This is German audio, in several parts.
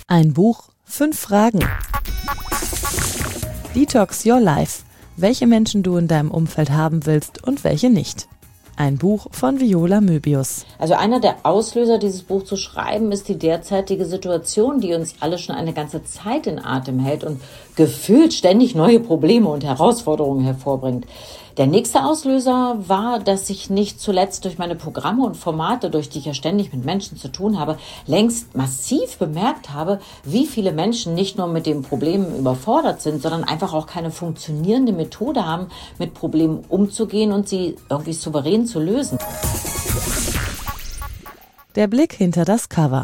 Ein Buch, 5 Fragen. Detox Your Life. Welche Menschen du in deinem Umfeld haben willst und welche nicht. Ein Buch von Viola Möbius. Also einer der Auslöser, dieses Buch zu schreiben, ist die derzeitige Situation, die uns alle schon eine ganze Zeit in Atem hält und gefühlt ständig neue Probleme und Herausforderungen hervorbringt. Der nächste Auslöser war, dass ich nicht zuletzt durch meine Programme und Formate, durch die ich ja ständig mit Menschen zu tun habe, längst massiv bemerkt habe, wie viele Menschen nicht nur mit den Problemen überfordert sind, sondern einfach auch keine funktionierende Methode haben, mit Problemen umzugehen und sie irgendwie souverän zu lösen. Der Blick hinter das Cover.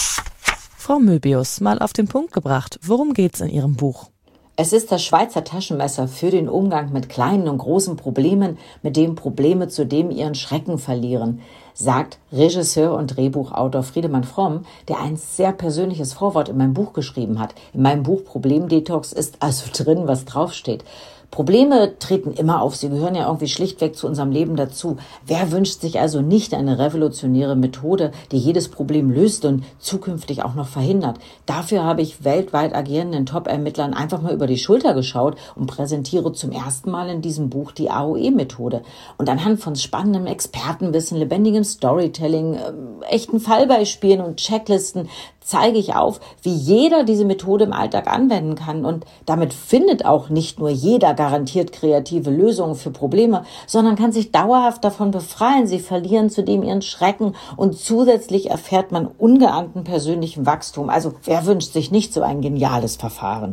Frau Möbius, mal auf den Punkt gebracht, worum geht's in Ihrem Buch? Es ist das Schweizer Taschenmesser für den Umgang mit kleinen und großen Problemen, mit dem Probleme zudem ihren Schrecken verlieren, sagt Regisseur und Drehbuchautor Friedemann Fromm, der ein sehr persönliches Vorwort in meinem Buch geschrieben hat. In meinem Buch Problemdetox ist also drin, was draufsteht. Probleme treten immer auf, sie gehören ja irgendwie schlichtweg zu unserem Leben dazu. Wer wünscht sich also nicht eine revolutionäre Methode, die jedes Problem löst und zukünftig auch noch verhindert? Dafür habe ich weltweit agierenden Top-Ermittlern einfach mal über die Schulter geschaut und präsentiere zum ersten Mal in diesem Buch die AOE-Methode. Und anhand von spannendem Expertenwissen, lebendigem Storytelling, echten Fallbeispielen und Checklisten zeige ich auf, wie jeder diese Methode im Alltag anwenden kann. Und damit findet auch nicht nur jeder garantiert kreative Lösungen für Probleme, sondern kann sich dauerhaft davon befreien. Sie verlieren zudem ihren Schrecken und zusätzlich erfährt man ungeahnten persönlichen Wachstum. Also wer wünscht sich nicht so ein geniales Verfahren?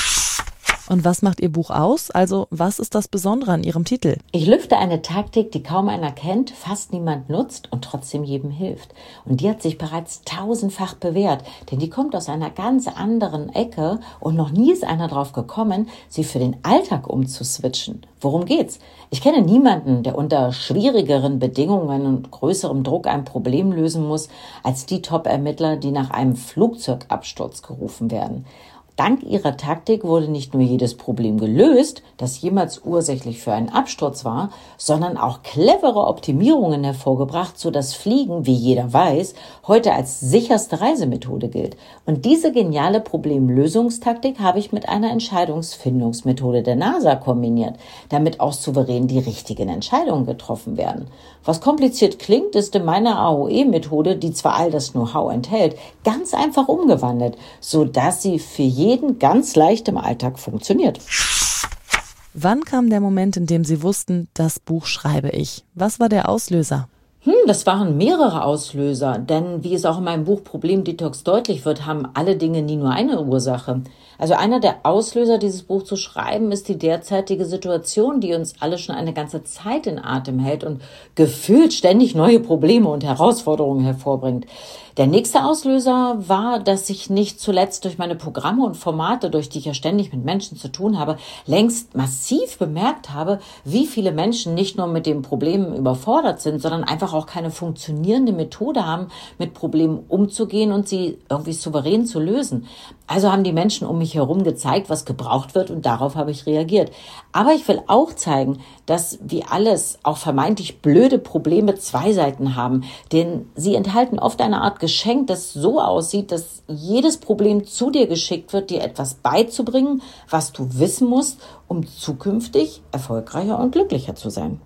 Und was macht Ihr Buch aus? Also, was ist das Besondere an Ihrem Titel? Ich lüfte eine Taktik, die kaum einer kennt, fast niemand nutzt und trotzdem jedem hilft. Und die hat sich bereits 1000-fach bewährt, denn die kommt aus einer ganz anderen Ecke und noch nie ist einer drauf gekommen, sie für den Alltag umzuswitchen. Worum geht's? Ich kenne niemanden, der unter schwierigeren Bedingungen und größerem Druck ein Problem lösen muss, als die Top-Ermittler, die nach einem Flugzeugabsturz gerufen werden. Dank ihrer Taktik wurde nicht nur jedes Problem gelöst, das jemals ursächlich für einen Absturz war, sondern auch clevere Optimierungen hervorgebracht, sodass Fliegen, wie jeder weiß, heute als sicherste Reisemethode gilt. Und diese geniale Problemlösungstaktik habe ich mit einer Entscheidungsfindungsmethode der NASA kombiniert, damit auch souverän die richtigen Entscheidungen getroffen werden. Was kompliziert klingt, ist in meiner AOE-Methode, die zwar all das Know-how enthält, ganz einfach umgewandelt, sodass sie für jeden ganz leicht im Alltag funktioniert. Wann kam der Moment, in dem Sie wussten, das Buch schreibe ich? Was war der Auslöser? Das waren mehrere Auslöser, denn wie es auch in meinem Buch Problemdetox deutlich wird, haben alle Dinge nie nur eine Ursache. Also einer der Auslöser, dieses Buch zu schreiben, ist die derzeitige Situation, die uns alle schon eine ganze Zeit in Atem hält und gefühlt ständig neue Probleme und Herausforderungen hervorbringt. Der nächste Auslöser war, dass ich nicht zuletzt durch meine Programme und Formate, durch die ich ja ständig mit Menschen zu tun habe, längst massiv bemerkt habe, wie viele Menschen nicht nur mit den Problemen überfordert sind, sondern einfach auch keine funktionierende Methode haben, mit Problemen umzugehen und sie irgendwie souverän zu lösen. Also haben die Menschen um mich herum gezeigt, was gebraucht wird und darauf habe ich reagiert. Aber ich will auch zeigen, dass wie alles, auch vermeintlich blöde Probleme 2 Seiten haben, denn sie enthalten oft eine Art Geschenk, das so aussieht, dass jedes Problem zu dir geschickt wird, dir etwas beizubringen, was du wissen musst, um zukünftig erfolgreicher und glücklicher zu sein.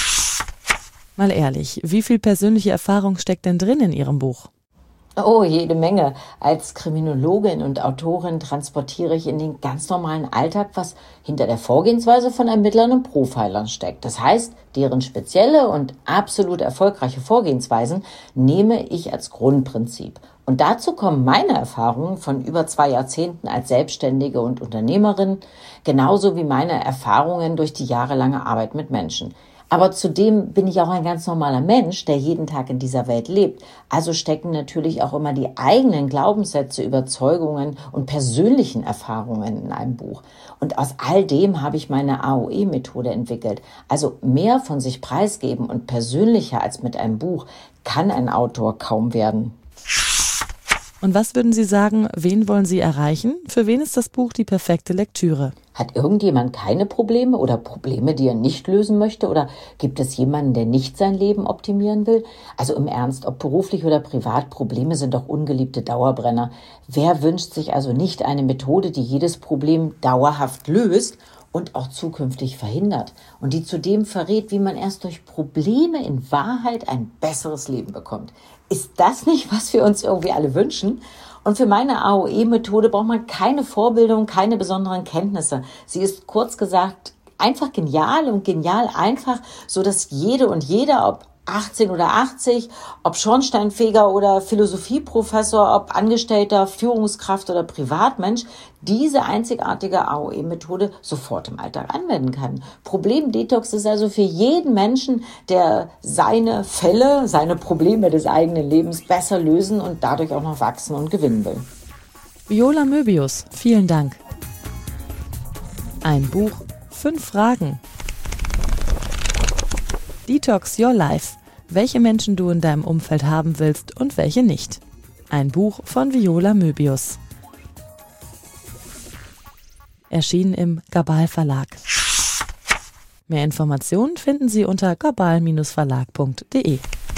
Mal ehrlich, wie viel persönliche Erfahrung steckt denn drin in Ihrem Buch? Oh, jede Menge. Als Kriminologin und Autorin transportiere ich in den ganz normalen Alltag, was hinter der Vorgehensweise von Ermittlern und Profilern steckt. Das heißt, deren spezielle und absolut erfolgreiche Vorgehensweisen nehme ich als Grundprinzip. Und dazu kommen meine Erfahrungen von über 2 Jahrzehnten als Selbstständige und Unternehmerin, genauso wie meine Erfahrungen durch die jahrelange Arbeit mit Menschen. Aber zudem bin ich auch ein ganz normaler Mensch, der jeden Tag in dieser Welt lebt. Also stecken natürlich auch immer die eigenen Glaubenssätze, Überzeugungen und persönlichen Erfahrungen in einem Buch. Und aus all dem habe ich meine AOE-Methode entwickelt. Also mehr von sich preisgeben und persönlicher als mit einem Buch kann ein Autor kaum werden. Und was würden Sie sagen, wen wollen Sie erreichen? Für wen ist das Buch die perfekte Lektüre? Hat irgendjemand keine Probleme oder Probleme, die er nicht lösen möchte? Oder gibt es jemanden, der nicht sein Leben optimieren will? Also im Ernst, ob beruflich oder privat, Probleme sind doch ungeliebte Dauerbrenner. Wer wünscht sich also nicht eine Methode, die jedes Problem dauerhaft löst und auch zukünftig verhindert und die zudem verrät, wie man erst durch Probleme in Wahrheit ein besseres Leben bekommt? Ist das nicht, was wir uns irgendwie alle wünschen? Und für meine AOE-Methode braucht man keine Vorbildung, keine besonderen Kenntnisse. Sie ist kurz gesagt einfach genial und genial einfach, so dass jede und jeder, ob 18 oder 80, ob Schornsteinfeger oder Philosophieprofessor, ob Angestellter, Führungskraft oder Privatmensch, diese einzigartige AOE-Methode sofort im Alltag anwenden kann. Problemdetox ist also für jeden Menschen, der seine Fälle, seine Probleme des eigenen Lebens besser lösen und dadurch auch noch wachsen und gewinnen will. Viola Möbius, vielen Dank. Ein Buch, 5 Fragen. Detox Your Life. Welche Menschen du in deinem Umfeld haben willst und welche nicht. Ein Buch von Viola Möbius. Erschienen im Gabal Verlag. Mehr Informationen finden Sie unter gabal-verlag.de.